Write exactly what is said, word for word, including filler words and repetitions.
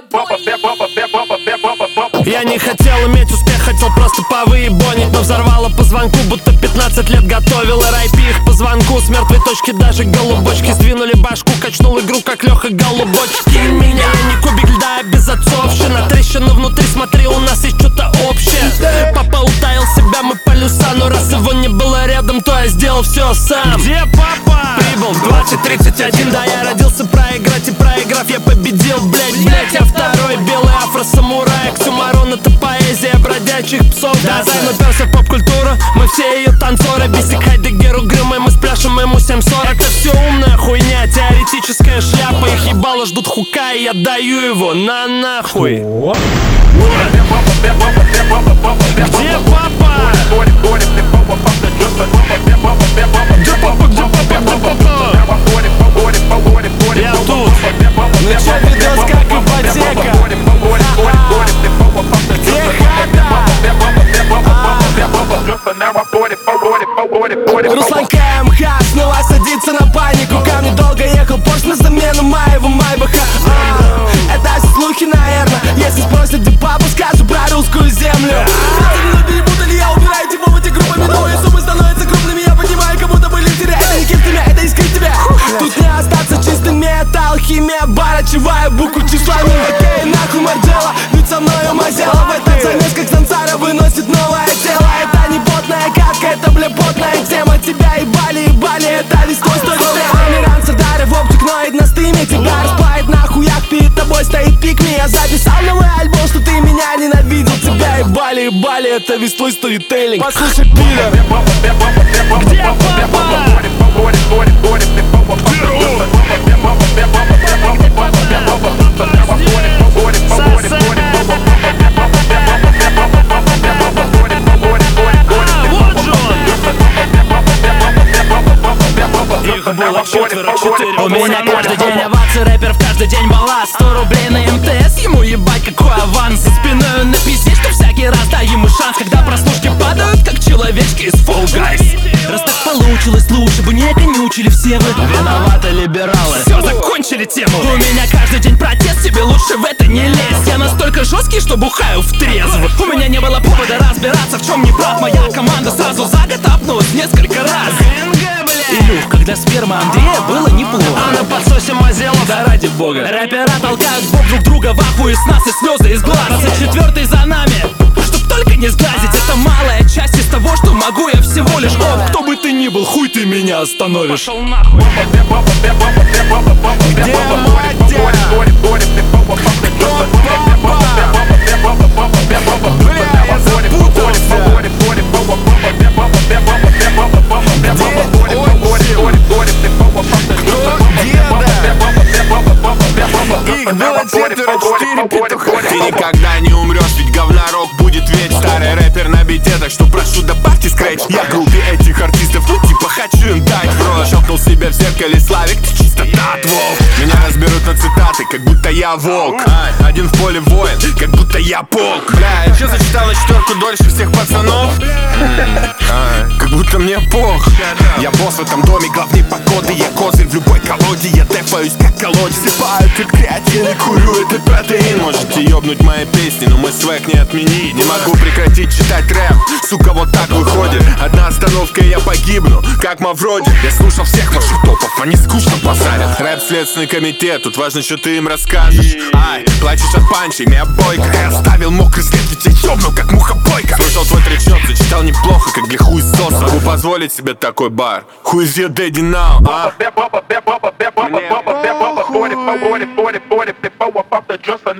Я не хотел иметь успех, хотел просто повыебонить, но взорвало по звонку, будто пятнадцать лет готовил. эр ай пи их по звонку, с мертвой точки даже голубочки сдвинули башку, качнул игру, как Леха Голубочки. Меня я не кубик льда, а безотцовщина. Трещина внутри, смотри, у нас есть что-то общее. Папа утаил себя, мы полюса, но раз его не было рядом, то я сделал все сам. Где папа? Прибыл в двадцать тридцать один, да, я родился проиграть, и проиграв я победил, блять, блять. Я второй белый афро-самурай, оксюмарон — это поэзия бродячих псов. Да, займ уперся в поп-культуру, мы все ее танцоры. Бисик Хайдегеру Грымой, мы спляшем ему семь сорок. Это все умная хуйня, теоретическая шляпа. Их ебало ждут хука, и я даю его на нахуй. Где папа? Где папа, где папа, где папа? Я тут. Ну чё, видос как ипотека? Где хата? Руслан КМХ снова садится на панику. Ко мне долго ехал Порш на замену моего Майбаха. а, Это слухи, наверное. Если спросят, где папа, скажу про русскую землю. Я убираю типа в эти группы, минуя суммы становятся крупными. Я понимаю, как будто были терять. Это не кистами, это искрит тебя. Тут не остаться чистым, металл, химия, барачевая букву числами. Окей, нахуй Марджела, ведь со мною Мазела. В этот замес, как Сансара, выносит новое тело. Это не потная катка, это бля потная тема. Тебя ебали, ебали, это весь твой стой. Амиран Сардары в оптик, ноет на стыме. Тебя расплавит на хуях, перед тобой стоит пикми. Я записал новый альбом, что ты меня ненавидел. Тебя ебали, ебали, это весь твой сторителлинг. Послушай, пидор. Где папа? Их было четверо, четыре. У меня каждый день овации, рэперов каждый день балласт. Сто рублей на эм тэ эс, ему ебать какой аванс. За спиной на пиздец, что всякий раз дай ему шанс. Когда прослушки падают, как человечки из Fall Guys. Раз так получилось, лучше бы не конючили все вы. Виноваты либералы, все, закончили тему. У меня каждый день протест, тебе лучше в это не лезть. Я настолько жесткий, что бухаю в трезво. У меня не было повода разбираться, в чем не прав. Моя команда сразу за год апнулась несколько раз. Илюх, когда сперма Андрея было неплохо. А на подсосе Мазела, да ради бога. Рэпера толкают в бок друг друга, в ахуе с нас и слезы из глаз. двадцать четвёртый за нами, чтоб только не сглазить. Это малая часть из того, что могу я всего лишь. О, кто бы ты ни был, хуй ты меня остановишь. Пошел нахуй. Где Матя? Кто папа? Бля, я запутался. Их было четверо, четыре петуха. Ты никогда не умрешь, ведь говнорок будет ведь. Старый рэпер на бите, так что прошу добавьте скретч. Я в группе этих артистов, ну типа хочу им дать бро. Щелкнул себя в зеркале, Славик, ты чистота от волк. Меня разберут на цитаты, как будто я волк. а, Один в поле воин, как будто я полк. Бля, я чё зачитал на четверку дольше всех пацанов? а, Как будто мне пох. Я босс в этом доме, главный погоды. Я козырь в любой колоде, я тэпаюсь как колодец. Сыпаю как креатин и курю этот протеин. Можете ёбнуть мои песни, но мой свек не отменить. Не могу прекратить читать рэп, сука, вот так выходит. Одна остановка и я погибну, как Мавроди. Я слушал всех ваших топов, они скучно базарят. Рэп следственный комитет, тут важно, что ты им расскажешь. Ай, плачешь от панчей, меня бойко. Я оставил мокрый след, ведь я ёбнул, как муха-бойка. Слушал твой тречок, зачитал неплохо, как для хуй сос. Могу позволить себе такой бар. Who is your daddy now, а?